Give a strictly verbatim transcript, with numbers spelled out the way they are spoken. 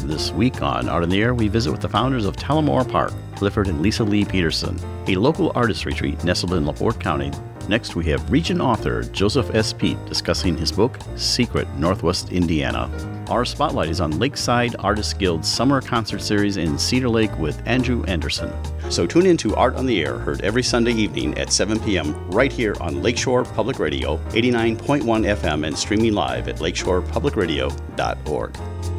This week on Art on the Air, we visit with the founders of Tullamore Park, Clifford and Lisa Lee Peterson, a local artist retreat nestled in LaPorte County. Next, we have Regent author Joseph S. Peet discussing his book, Secret, Northwest Indiana. Our spotlight is on Lakeside Artists Guild's Summer Concert Series in Cedar Lake with Andrew Anderson. So tune in to Art on the Air, heard every Sunday evening at seven p.m. right here on Lakeshore Public Radio, eighty-nine point one F M, and streaming live at lakeshore public radio dot org.